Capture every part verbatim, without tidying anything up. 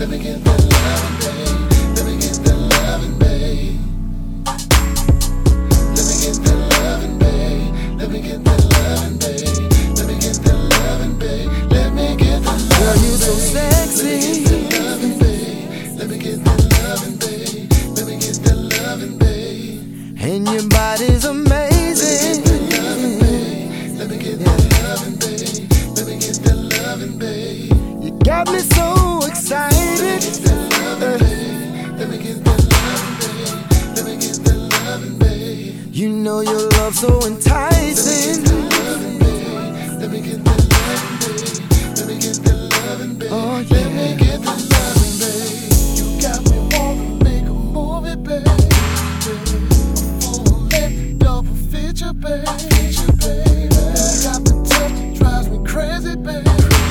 Let me get that loving, babe. Let me get that loving, babe. Let me get that loving, babe. Let me get that loving, babe. Let me get that loving, babe. Let me get that loving, babe. Girl, you so sexy. Let me get that loving, babe. Let me get that loving, babe. And your body's amazing. Let me get that loving, babe. Let me get that loving, babe. You got me so excited. Let me get that loving, babe. Let me get that loving, babe. You know your love so enticing. Let me get that loving, babe. Let me get that loving, babe. Oh yeah. Let me get that loving, babe. You got me wanna make a movie, babe. Full length double feature, babe. Feature, babe. You got me touched, it drives me crazy, babe.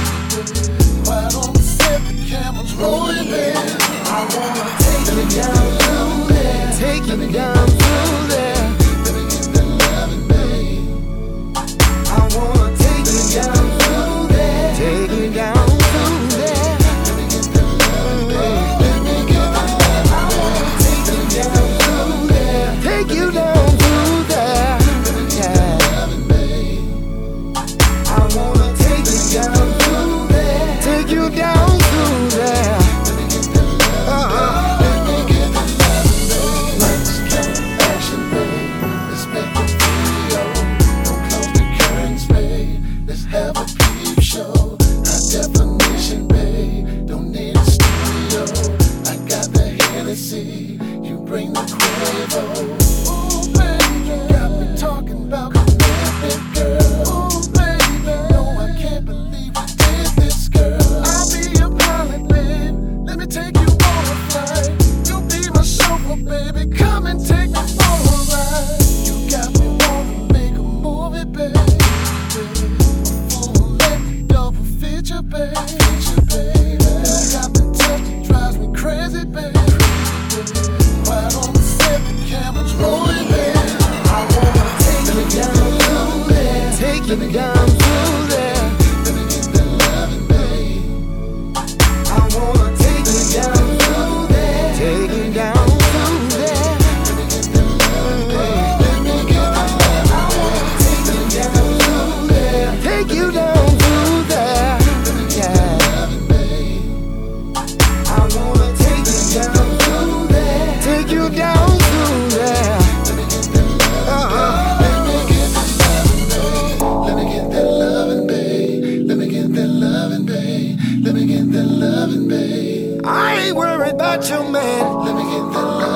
Right on the set, the camera's rolling, babe. I wanna take you down through there. Take you down through there. Let me get that loving, babe. I wanna take you down through there. Take you down through there. Let me get that loving, babe. Let me get that loving, I wanna take you down through there. Take you down through there. Yeah. loving, babe. I wanna take you down through there. Take you down through there. Let me get that loving, Uh-uh. let me get that loving, babe. Let's count action, babe. Let's make a video. Don't close the curtains, babe. Let's have a peep show. High definition, babe. Don't need a studio. I got the Hennessy. You bring the Quavo. Ooh, baby, you got me talking about commitment, girl. Ooh, baby, no, I can't believe we did this, girl. I'll be your pilot, babe. Let me take you on a flight. You be my chauffeur, baby. Come and take me for a ride. You got me wanna make a movie, babe. Full length double feature, babe. Feature, baby. You got me touched, it drives me crazy, babe. Right on the set, the camera's rolling, babe. I wanna take you down through there. Take you down through there. Let me get that loving, babe. I wanna take you down through there. Take you down through there. Let me get that loving, babe. Let me get that loving, I wanna take you down through there. Take you down through there. Yeah. loving, babe. I wanna take you down through there. Take you down through there. Let me get that loving, Uh-uh. let me get that loving, babe. Let me get that loving, babe. Let me get that loving, babe. Let me get that loving, babe. I ain't worried about your man. Let me get that loving.